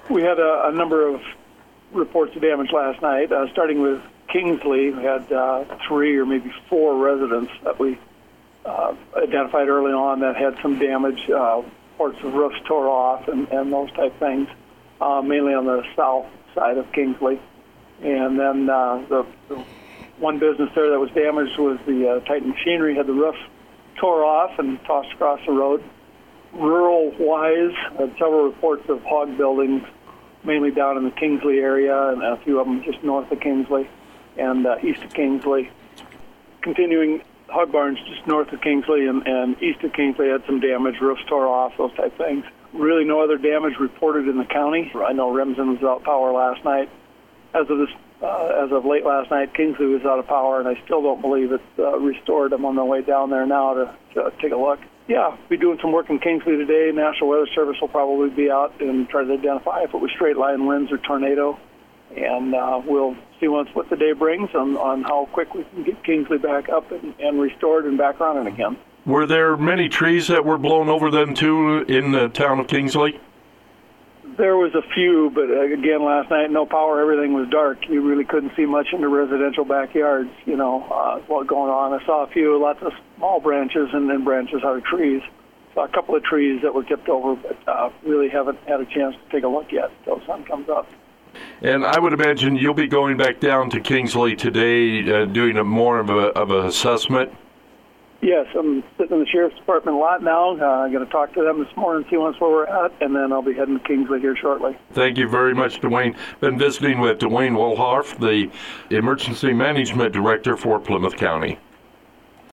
We had a number of reports of damage last night, starting with Kingsley. We had 3 or maybe 4 residents that we identified early on that had some damage. Parts of roofs tore off and those type things, mainly on the south side of Kingsley. And then the one business there that was damaged was the Titan Machinery, had the roof tore off and tossed across the road. Rural-wise, had several reports of hog buildings, mainly down in the Kingsley area, and a few of them just north of Kingsley and east of Kingsley. Continuing, hog barns just north of Kingsley and east of Kingsley had some damage, roofs tore off, those type things. Really no other damage reported in the county. I know Remsen was without power last night. As of late last night, Kingsley was out of power, and I still don't believe it's restored. I'm on my way down there now to take a look. Yeah, be doing some work in Kingsley today. National Weather Service will probably be out and try to identify if it was straight line winds or tornado. And we'll see what the day brings on how quick we can get Kingsley back up and restored and back running again. Were there many trees that were blown over then, too, in the town of Kingsley? There was a few, but again, last night, no power, everything was dark. You really couldn't see much in the residential backyards, what going on. I saw lots of small branches and then branches out of trees. Saw a couple of trees that were tipped over, but really haven't had a chance to take a look yet until the sun comes up. And I would imagine you'll be going back down to Kingsley today, doing more of an assessment. Yes, I'm sitting in the Sheriff's Department lot now. I'm going to talk to them this morning, see where we're at, and then I'll be heading to Kingsley here shortly. Thank you very much, Dwayne. Been visiting with Dwayne Wolhoff, the Emergency Management Director for Plymouth County.